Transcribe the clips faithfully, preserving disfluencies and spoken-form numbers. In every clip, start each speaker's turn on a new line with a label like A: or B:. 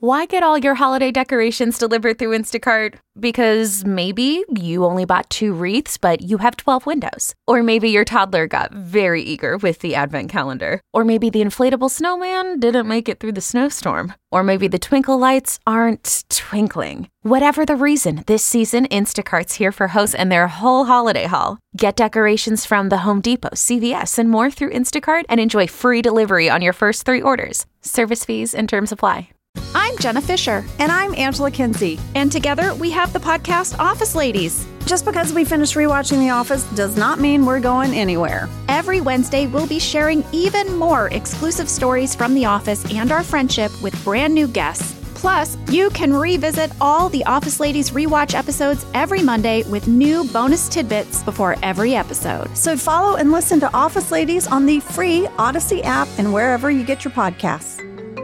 A: Why get all your holiday decorations delivered through Instacart? Because maybe you only bought two wreaths, but you have twelve windows. Or maybe your toddler got very eager with the advent calendar. Or maybe the inflatable snowman didn't make it through the snowstorm. Or maybe the twinkle lights aren't twinkling. Whatever the reason, this season, Instacart's here for hosts and their whole holiday haul. Get decorations from the Home Depot, C V S, and more through Instacart and enjoy free delivery on your first three orders. Service fees and terms apply.
B: I'm Jenna Fisher.
C: And I'm Angela Kinsey.
B: And together we have the podcast Office Ladies.
C: Just because we finished rewatching The Office does not mean we're going anywhere.
B: Every Wednesday, we'll be sharing even more exclusive stories from The Office and our friendship with brand new guests. Plus, you can revisit all the Office Ladies rewatch episodes every Monday with new bonus tidbits before every episode.
C: So follow and listen to Office Ladies on the free Odyssey app and wherever you get your podcasts.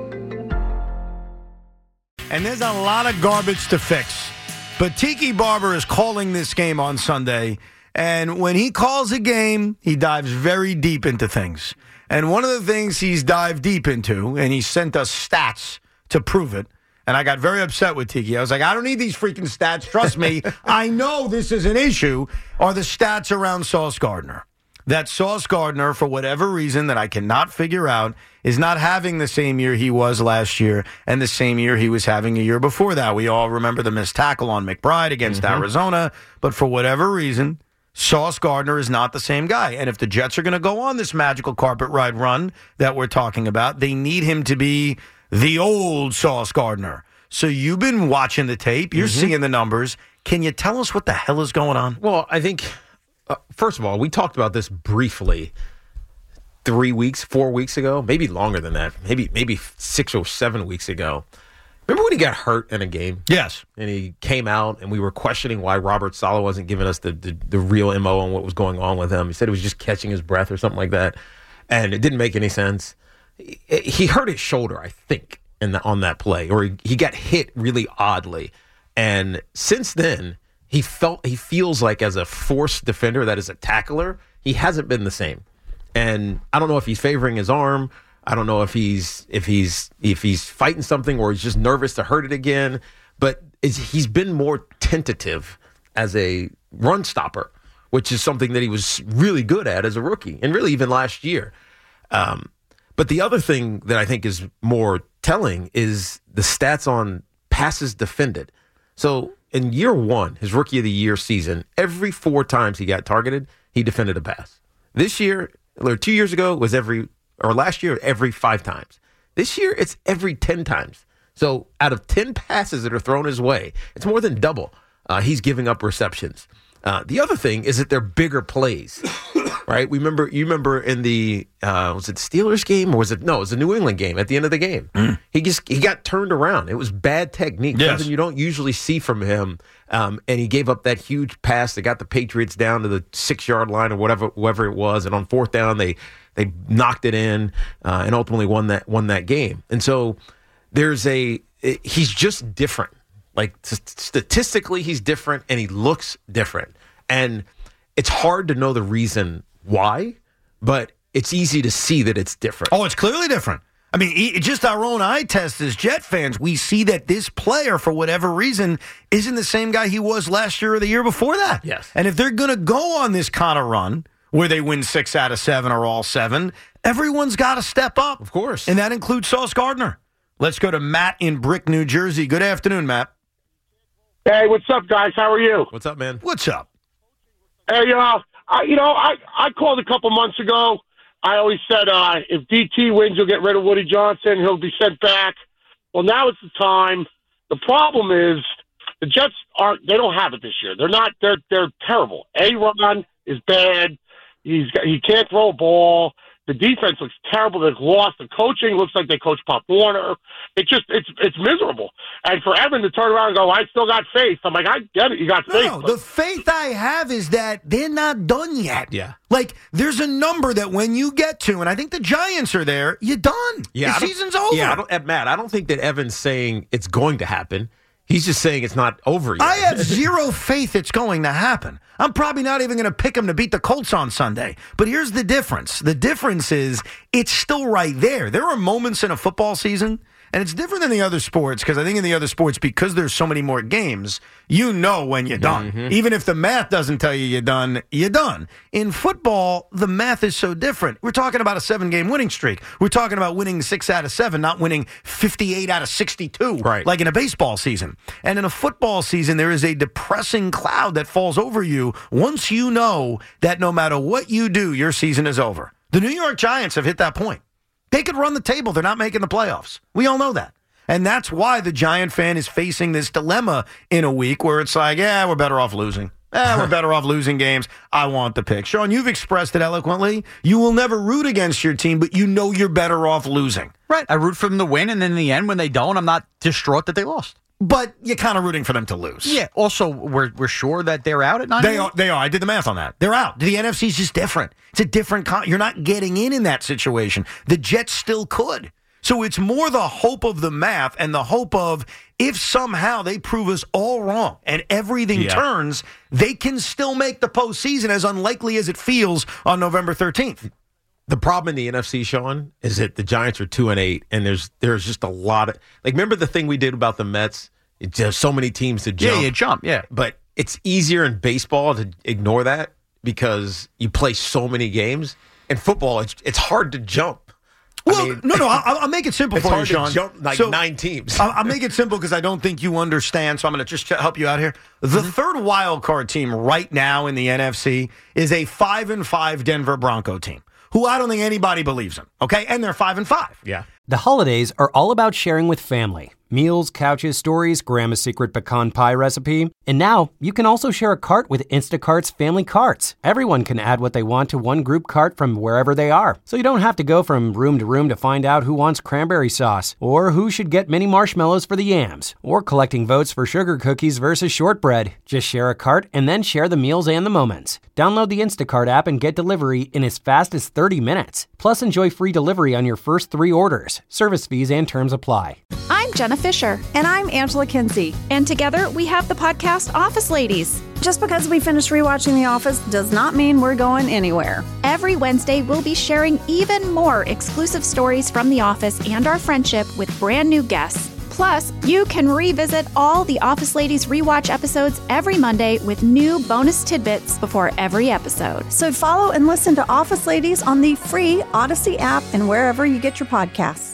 D: And there's a lot of garbage to fix. But Tiki Barber is calling this game on Sunday. And when he calls a game, he dives very deep into things. And one of the things he's dived deep into, and he sent us stats to prove it. And I got very upset with Tiki. I was like, I don't need these freaking stats. Trust me. I know this is an issue. Are the stats around Sauce Gardner? That Sauce Gardner, for whatever reason that I cannot figure out, is not having the same year he was last year and the same year he was having a year before that. We all remember the missed tackle on McBride against mm-hmm. Arizona. But for whatever reason, Sauce Gardner is not the same guy. And if the Jets are going to go on this magical carpet ride run that we're talking about, they need him to be the old Sauce Gardner. So you've been watching the tape. You're mm-hmm. seeing the numbers. Can you tell us what the hell is going on?
E: Well, I think... Uh, first of all, we talked about this briefly three weeks, four weeks ago, maybe longer than that, maybe maybe six or seven weeks ago. Remember when he got hurt in a game?
D: Yes.
E: And he came out, and we were questioning why Robert Saleh wasn't giving us the, the, the real M O on what was going on with him. He said it was just catching his breath or something like that, and it didn't make any sense. He, he hurt his shoulder, I think, in the, on that play, or he, he got hit really oddly. And since then... He felt he feels like as a force defender, that is a tackler, he hasn't been the same. And I don't know if he's favoring his arm. I don't know if he's if he's if he's fighting something or he's just nervous to hurt it again. But it's, he's been more tentative as a run stopper, which is something that he was really good at as a rookie, and really even last year. Um, but the other thing that I think is more telling is the stats on passes defended. So in year one, his rookie of the year season, every four times he got targeted, he defended a pass. This year, or two years ago, it was every, or last year, every five times. This year, it's every ten times. So out of ten passes that are thrown his way, it's more than double. Uh, he's giving up receptions. Uh, the other thing is that they're bigger plays, right? We remember, you remember in the, uh, was it Steelers game or was it, no, it was the New England game at the end of the game. Mm. He just, he got turned around. It was bad technique, yes. Something you don't usually see from him. Um, and he gave up that huge pass that got the Patriots down to the six yard line or whatever, whatever it was. And on fourth down, they, they knocked it in uh, and ultimately won that, won that game. And so there's a, he's just different. Like, statistically, he's different, and he looks different. And it's hard to know the reason why, but it's easy to see that it's different.
D: Oh, it's clearly different. I mean, it, just our own eye test as Jet fans, we see that this player, for whatever reason, isn't the same guy he was last year or the year before that.
E: Yes.
D: And if they're going to go on this kind of run where they win six out of seven or all seven, everyone's got to step up.
E: Of course.
D: And that includes Sauce Gardner. Let's go to Matt in Brick, New Jersey. Good afternoon, Matt.
F: Hey, what's up, guys? How are you?
E: What's up, man?
D: What's up?
F: Hey, uh, I, you know, I, I called a couple months ago. I always said uh, if D T wins, you'll get rid of Woody Johnson. He'll be sent back. Well, now it's the time. The problem is the Jets aren't. They don't have it this year. They're not. They're they're terrible. A-Ron is bad. He's he can't throw a ball. The defense looks terrible. They've lost. The coaching looks like they coach Pop Warner. It just it's it's miserable. And for Evan to turn around and go, I still got faith. I'm like, I get it. You got faith.
D: No, the faith I have is that they're not done yet.
E: Yeah.
D: Like, there's a number that when you get to, and I think the Giants are there, you're done.
E: Yeah,
D: the season's over.
E: Yeah, I don't, Matt, I don't think that Evan's saying it's going to happen. He's just saying it's not over yet.
D: I have zero faith it's going to happen. I'm probably not even going to pick him to beat the Colts on Sunday. But here's the difference. The difference is it's still right there. There are moments in a football season, And it's different than the other sports because I think in the other sports, because there's so many more games, you know when you're done. Mm-hmm. Even if the math doesn't tell you you're done, you're done. In football, the math is so different. We're talking about a seven-game winning streak. We're talking about winning six out of seven, not winning fifty-eight out of sixty-two,
E: right,
D: like in a baseball season. And in a football season, there is a depressing cloud that falls over you once you know that no matter what you do, your season is over. The New York Giants have hit that point. They could run the table. They're not making the playoffs. We all know that. And that's why the Giant fan is facing this dilemma in a week where it's like, yeah, we're better off losing. Eh, we're better off losing games. I want the pick. Sean, you've expressed it eloquently. You will never root against your team, but you know you're better off losing.
G: Right. I root for them to win, and then in the end, when they don't, I'm not distraught that they lost.
D: But you're kind of rooting for them to lose.
G: Yeah. Also, we're we're sure that they're out at nine.
D: They are. They are. I did the math on that. They're out. The N F C is just different. It's a different. Con- you're not getting in in that situation. The Jets still could. So it's more the hope of the math and the hope of if somehow they prove us all wrong and everything yeah. turns, they can still make the postseason, as unlikely as it feels on November thirteenth.
E: The problem in the N F C, Sean, is that the Giants are two and eight, and there's there's just a lot of like. Remember the thing we did about the Mets? It's just so many teams to jump.
G: Yeah, you jump. Yeah,
E: but it's easier in baseball to ignore that because you play so many games. In football, it's it's hard to jump.
D: Well,
E: I mean,
D: no, no, I'll, I'll make it simple
E: it's
D: for
E: hard
D: you, Sean.
E: To jump like
D: so,
E: nine teams.
D: I'll, I'll make it simple because I don't think you understand. So I'm going to just help you out here. The mm-hmm. third wild card team right now in the N F C is a five and five Denver Bronco team, who I don't think anybody believes in. Okay, and they're five and five.
E: Yeah.
H: The holidays are all about sharing with family. Meals, couches, stories, Grandma's secret pecan pie recipe. And now, you can also share a cart with Instacart's Family Carts. Everyone can add what they want to one group cart from wherever they are. So you don't have to go from room to room to find out who wants cranberry sauce, or who should get mini marshmallows for the yams, or collecting votes for sugar cookies versus shortbread. Just share a cart and then share the meals and the moments. Download the Instacart app and get delivery in as fast as thirty minutes. Plus, enjoy free delivery on your first three orders. Service fees and terms apply.
B: I'm Jenna Fisher.
C: And I'm Angela Kinsey.
B: And together we have the podcast Office Ladies.
C: Just because we finished rewatching The Office does not mean we're going anywhere.
B: Every Wednesday, we'll be sharing even more exclusive stories from The Office and our friendship with brand new guests. Plus, you can revisit all the Office Ladies rewatch episodes every Monday with new bonus tidbits before every episode.
C: So follow and listen to Office Ladies on the free Odyssey app and wherever you get your podcasts.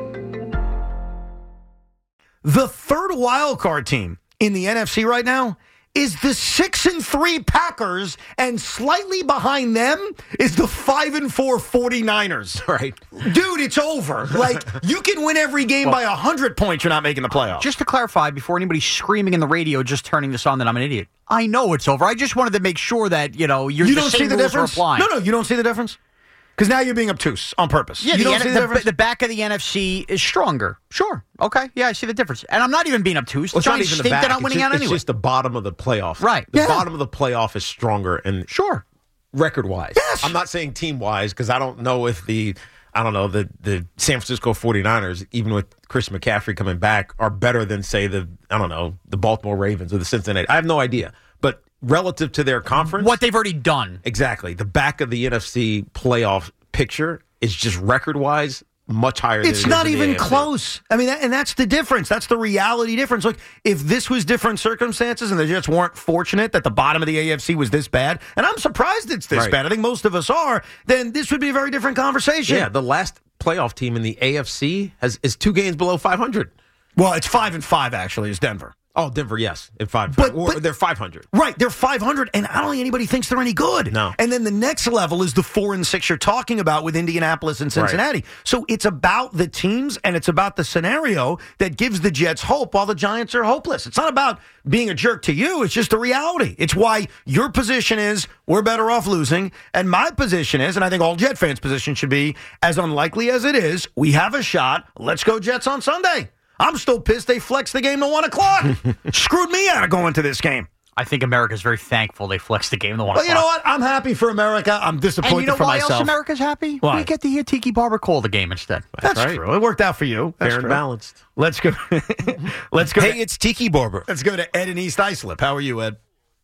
D: The third wild card team in the N F C right now is the six and three Packers, and slightly behind them is the five and four 49ers.
E: Right.
D: Dude, it's over. Like, you can win every game well, by one hundred points. You're not making the playoffs.
G: Just to clarify, before anybody's screaming in the radio, just turning this on, that I'm an idiot. I know it's over. I just wanted to make sure that, you know, you're
D: you
G: the
D: don't
G: same
D: see the
G: rules
D: difference?
G: are applying.
D: No, no, you don't see the difference? Because now you're being obtuse on purpose.
G: Yeah,
D: you
G: the,
D: don't
G: N-
D: see the,
G: the,
D: difference?
G: the back of the N F C is stronger. Sure. Okay. Yeah, I see the difference. And I'm not even being obtuse. The
E: well,
G: Giants stink that I'm
E: it's
G: winning
E: just,
G: out anyway.
E: It's just the bottom of the playoff.
G: Right.
E: The
G: yeah.
E: bottom of the playoff is stronger. And
G: sure.
E: Record-wise.
D: Yes.
E: I'm not saying team-wise because I don't know if the, I don't know, the, the San Francisco 49ers, even with Chris McCaffrey coming back, are better than, say, the, I don't know, the Baltimore Ravens or the Cincinnati. I have no idea. But relative to their conference.
G: What they've already done.
E: Exactly. The back of the N F C playoff picture is just record-wise much higher than
D: it's
E: it is
D: not
E: in the
D: even
E: A F C.
D: close. I mean, that, and that's the difference. That's the reality difference. Look, if this was different circumstances and the Jets weren't fortunate that the bottom of the A F C was this bad, and I'm surprised it's this
E: Right.
D: bad. I think most of us are. Then this would be a very different conversation.
E: Yeah, the last playoff team in the A F C has is two games below five hundred.
D: Well, it's five and five actually. Is Denver?
E: Oh, Denver, yes, at five.
D: But-
E: or
D: but-
E: they're five hundred.
D: Right, they're five hundred, and I don't think anybody thinks they're any good.
E: No.
D: And then the next level is the four and six you're talking about with Indianapolis and Cincinnati. Right. So it's about the teams, and it's about the scenario that gives the Jets hope while the Giants are hopeless. It's not about being a jerk to you. It's just the reality. It's why your position is we're better off losing, and my position is, and I think all Jet fans' position should be, as unlikely as it is, we have a shot. Let's go Jets on Sunday. I'm still pissed they flexed the game to one o'clock. Screwed me out of going to this game.
G: I think America's very thankful they flexed the game to one
D: Well,
G: o'clock.
D: you know what? I'm happy for America. I'm disappointed
G: and you know
D: for
G: why
D: myself.
G: else America's happy?
D: Why?
G: We get to hear Tiki Barber call the game instead.
D: That's,
E: That's right.
D: true. It worked out for you. That's
E: Fair and
D: true.
E: balanced.
D: Let's go. Let's go.
E: Hey,
D: to,
E: it's Tiki Barber.
D: let's go to Ed in East Islip. How are you, Ed?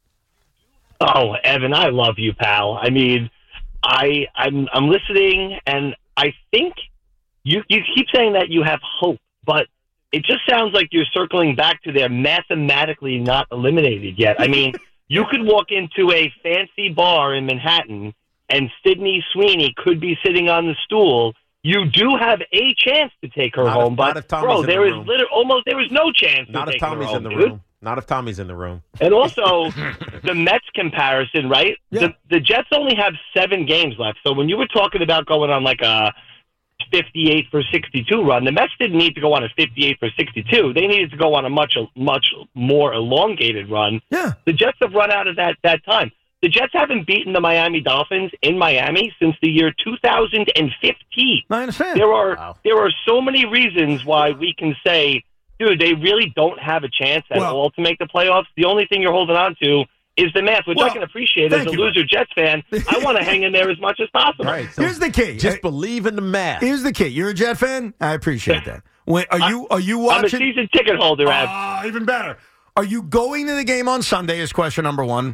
I: Oh, Evan, I love you, pal. I mean, I I'm I'm listening, and I think you you keep saying that you have hope but it just sounds like you're circling back to they're mathematically not eliminated yet. I mean, you could walk into a fancy bar in Manhattan and Sydney Sweeney could be sitting on the stool. You do have a chance to take her
E: Not
I: home,
E: if-
I: but
E: not if Tommy's
I: bro,
E: in
I: there
E: the
I: is
E: room.
I: literally almost there is no chance.
E: Not
I: to
E: if
I: take her
E: Tommy's
I: home,
E: in the
I: dude.
E: room. Not if Tommy's in the room.
I: And also, the Mets comparison, right?
D: Yeah.
I: The, the Jets only have seven games left. So when you were talking about going on like a fifty-eight for sixty-two run, the Mets didn't need to go on a fifty-eight for sixty-two. They needed to go on a much, much more elongated run.
D: Yeah.
I: The Jets have run out of that, that time. The Jets haven't beaten the Miami Dolphins in Miami since the year two thousand fifteen.
D: I understand.
I: There are
E: Wow.
I: there are so many reasons why we can say, dude, they really don't have a chance at
D: Well-
I: all to make the playoffs. The only thing you're holding on to is the math, which
D: Well,
I: I can appreciate as
D: thank
I: a
D: you,
I: loser Jets fan. I want to hang in there as much as possible.
E: Right. So
D: Here's the key.
E: just believe in the math.
D: Here's the key. You're a Jet fan? I appreciate that. When, are you are you
I: I'm a
D: watching?
I: season ticket holder, Ab.
D: Ah, even better. Are you going to the game on Sunday is question number one.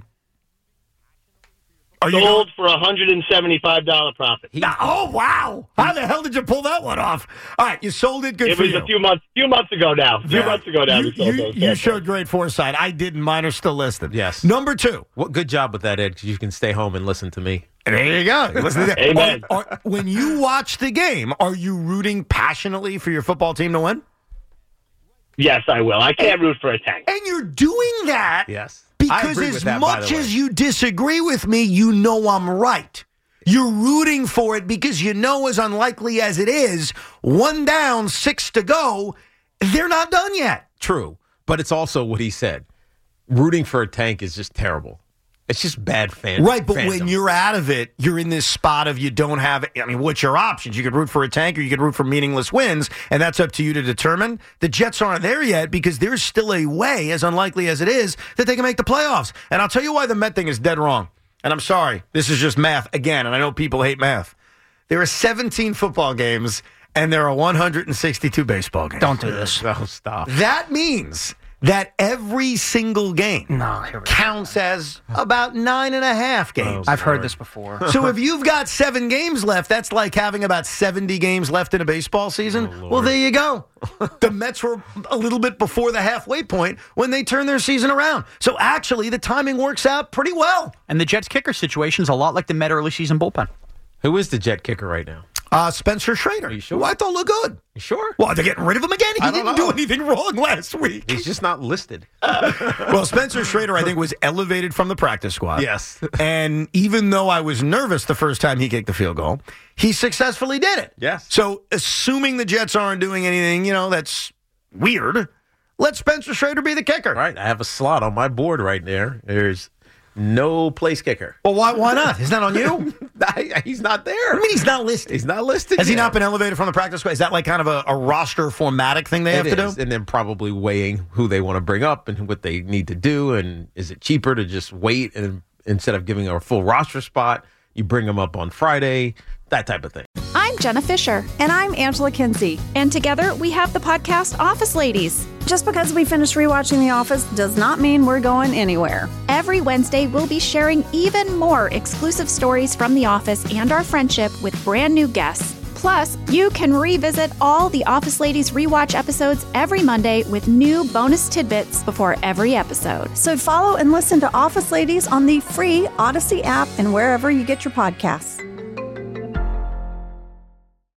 D: Are you going?
I: Sold for a one hundred seventy-five dollars profit.
D: Nah, oh, wow. How the hell did you pull that one off? All right, you sold it. Good
I: It
D: for
I: was
D: you.
I: a few months few months ago now. A few
D: Yeah.
I: months ago now.
D: You,
I: we sold
D: you-
I: those.
D: you
I: That's
D: showed great foresight. I didn't. Mine are still listed.
E: Yes.
D: Number two.
E: What good job with that, Ed? Because you can stay home and listen to me.
D: There you go. Listen to that.
I: Amen.
D: Are- are- when you watch the game, are you rooting passionately for your football team to win?
I: Yes, I will. I can't root for a tank.
D: And you're doing that
E: Yes. I
D: because
E: agree
D: as
E: with that, by
D: much
E: the way.
D: as you disagree with me, you know I'm right. You're rooting for it because you know, as unlikely as it is, one down, six to go, they're not done yet.
E: True. But it's also what he said. Rooting for a tank is just terrible. It's just bad fan.
D: Right, but
E: fandom.
D: when you're out of it, you're in this spot of you don't have, I mean, what's your options? You could root for a tank or you could root for meaningless wins, and that's up to you to determine. The Jets aren't there yet because there's still a way, as unlikely as it is, that they can make the playoffs. And I'll tell you why the Met thing is dead wrong. And I'm sorry, this is just math again, and I know people hate math. There are seventeen football games, and there are one hundred sixty-two baseball games.
G: Don't do this.
E: Oh, stop.
D: That means that every single game
G: No, here we go.
D: counts as about nine and a half games.
G: I've heard this before.
D: So if you've got seven games left, that's like having about seventy games left in a baseball season.
E: Oh, Lord.
D: Well, there you go. The Mets were a little bit before the halfway point when they turned their season around. So actually, the timing works out pretty well.
G: And the Jets kicker situation is a lot like the Met early season bullpen.
E: Who is the Jet kicker right now?
D: Uh, Spencer Schrader,
E: you sure?
D: who I thought looked good.
E: You sure?
D: Well, they're getting rid of him again. He
E: I don't
D: didn't
E: know.
D: do anything wrong last week.
E: He's just not listed.
D: Well, Spencer Schrader, I think, was elevated from the practice squad.
E: Yes.
D: And even though I was nervous the first time he kicked the field goal, he successfully did it.
E: Yes.
D: So, assuming the Jets aren't doing anything, you know, that's weird, let Spencer Schrader be the kicker.
E: Right. I have a slot on my board right there. There's no place kicker.
D: Well, why, why not? Isn't that on you?
E: I- he's not there.
D: I mean, he's not listed.
E: He's not listed.
D: Has he
E: yet.
D: not been elevated from the practice squad? Is that like kind of a, a roster formatic thing they have
E: It
D: to
E: is,
D: do?
E: and then probably weighing who they want to bring up and what they need to do, and is it cheaper to just wait and instead of giving a full roster spot, you bring them up on Friday, that type of thing.
B: I'm Jenna Fisher,
C: And I'm Angela Kinsey.
B: and together we have the podcast Office Ladies.
C: Just because we finished rewatching The Office does not mean we're going anywhere.
B: Every Wednesday, we'll be sharing even more exclusive stories from The Office and our friendship with brand new guests. Plus, you can revisit all the Office Ladies rewatch episodes every Monday with new bonus tidbits before every episode.
C: So follow and listen to Office Ladies on the free Odyssey app and wherever you get your podcasts.